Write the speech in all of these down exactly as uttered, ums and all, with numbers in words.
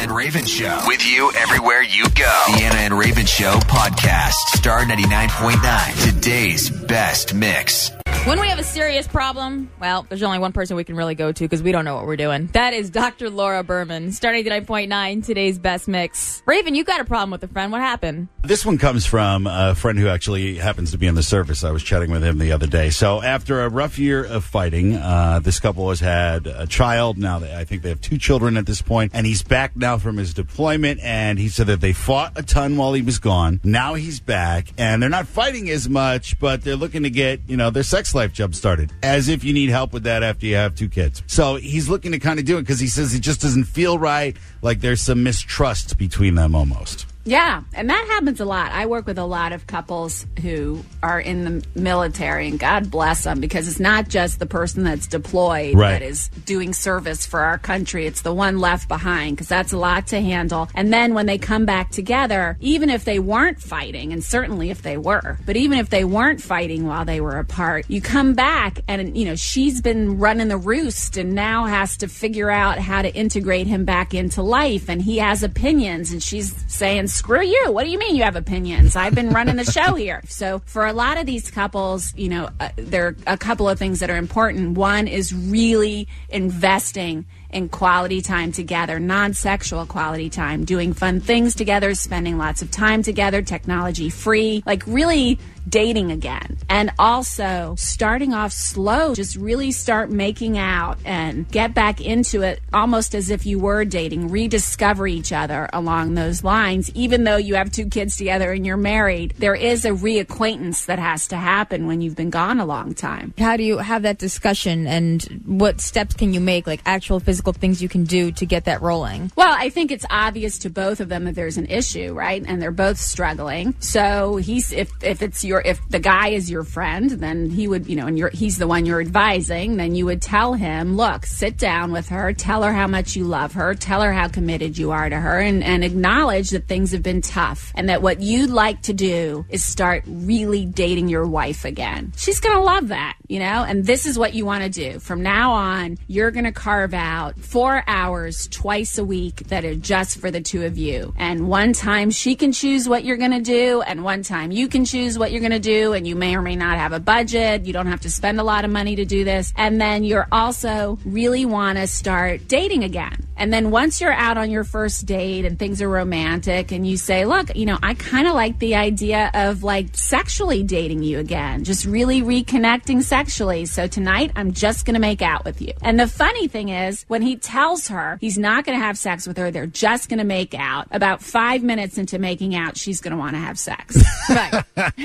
and Raven Show. With you everywhere you go. The Anna and Raven Show podcast. Star ninety-nine point nine. Today's best mix. When we have a serious problem, well, there's only one person we can really go to because we don't know what we're doing. That is Doctor Laura Berman. Star ninety-nine point nine, today's best mix. Raven, you got a problem with a friend. What happened? This one comes from a friend who actually happens to be in the service. I was chatting with him the other day. So after a rough year of fighting, uh, this couple has had a child. Now they, I think they have two children at this point. And he's back now from his deployment. And he said that they fought a ton while he was gone. Now he's back. And they're not fighting as much, but they're looking to get, you know, their sex life jump started. As if you need help with that after you have two kids. So he's looking to kind of do it because he says it just doesn't feel right. Like there's some mistrust between them almost. Yeah, and that happens a lot. I work with a lot of couples who are in the military, and God bless them, because it's not just the person that's deployed right. that is doing service for our country. It's the one left behind, because that's a lot to handle. And then when they come back together, even if they weren't fighting, and certainly if they were, but even if they weren't fighting while they were apart, you come back and, you know, she's been running the roost and now has to figure out how to integrate him back into life, and he has opinions, and she's saying, screw you. What do you mean you have opinions? I've been running the show here. So for a lot of these couples, you know, uh, there are a couple of things that are important. One is really investing in quality time together, non-sexual quality time, doing fun things together, spending lots of time together, technology free, like really dating again. And also starting off slow, just really start making out and get back into it almost as if you were dating, rediscover each other along those lines. Even though you have two kids together and you're married, there is a reacquaintance that has to happen when you've been gone a long time. How do you have that discussion, and what steps can you make, like actual physical things you can do to get that rolling? Well, I think it's obvious to both of them that there's an issue, right? And they're both struggling. So he's if if it's your if the guy is your friend, then he would, you know, and you're he's the one you're advising, then you would tell him, look, sit down with her, tell her how much you love her, tell her how committed you are to her, and, and acknowledge that things have been tough, and that what you'd like to do is start really dating your wife again. She's gonna love that, you know, and this is what you want to do. From now on, you're gonna carve out four hours twice a week that are just for the two of you. And one time she can choose what you're gonna do, and one time you can choose what you're gonna do, and you may or may not have a budget. You don't have to spend a lot of money to do this. And then you're also really want to start dating again. And then once you're out on your first date and things are romantic and you say, look, you know, I kind of like the idea of like sexually dating you again, just really reconnecting sexually. So tonight I'm just going to make out with you. And the funny thing is, when he tells her he's not going to have sex with her, they're just going to make out, about five minutes into making out, she's going to want to have sex. Right.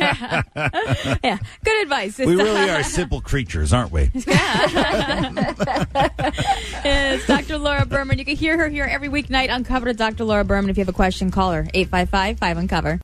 Yeah, good advice. We really are simple creatures, aren't we? Yeah. It's Doctor Laura Berman. You can hear her here every weeknight on Cover to Doctor Laura Berman. If you have a question, call her. eight five five, five uncover.